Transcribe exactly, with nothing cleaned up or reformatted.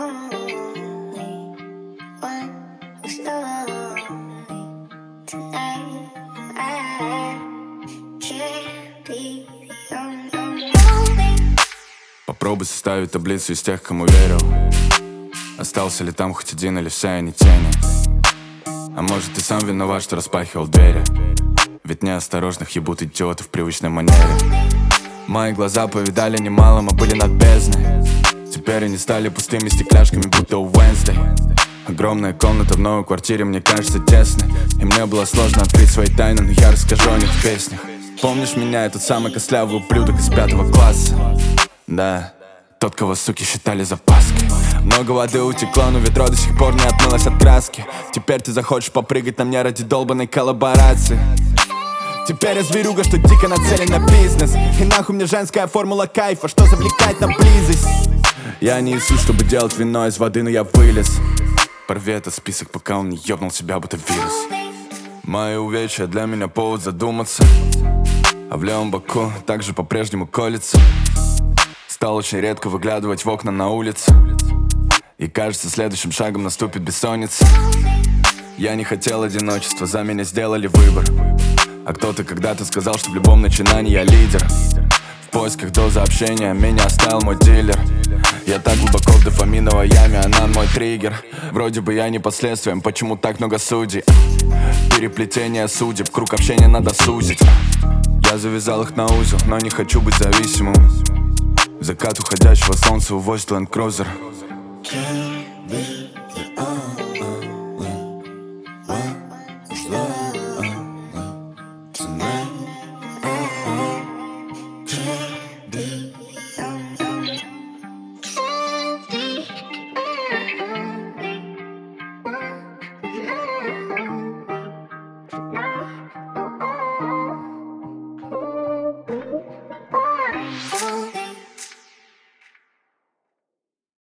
Попробуй составить таблицу из тех, кому верил. Остался ли там хоть один или все они тени? А может, ты сам виноват, что распахивал двери? Ведь неосторожных ебут идиоты в привычной манере. Мои глаза повидали немало, мы были над бездной. Теперь они стали пустыми стекляшками, будто у Уэнсдей. Огромная комната в новой квартире мне кажется тесной, и мне было сложно открыть свои тайны, но я расскажу о них в песнях. Помнишь меня, этот самый костлявый ублюдок из пятого класса? Да, тот, кого суки считали запаской. Много воды утекло, но ведро до сих пор не отмылось от краски. Теперь ты захочешь попрыгать на мне ради долбанной коллаборации. Теперь я зверюга, что дико нацелен на бизнес. И нахуй мне женская формула кайфа, что завлекает на близость. Я не Иисус, чтобы делать вино из воды, но я вылез. Порви этот список, пока он не ёбнул себя, будто вирус. Мои увечья для меня повод задуматься. А в левом боку также по-прежнему колется. Стал очень редко выглядывать в окна на улице. И кажется, следующим шагом наступит бессонница. Я не хотел одиночества, за меня сделали выбор. А кто-то когда-то сказал, что в любом начинании я лидер. В поисках дозы общения меня оставил мой дилер. Я так глубоко в дофаминовой яме, она мой триггер. Вроде бы я не последствием, почему так много судей? Переплетение судеб, круг общения надо сузить. Я завязал их на узел, но не хочу быть зависимым. Закат уходящего солнца увозит Land Cruiser. Tonight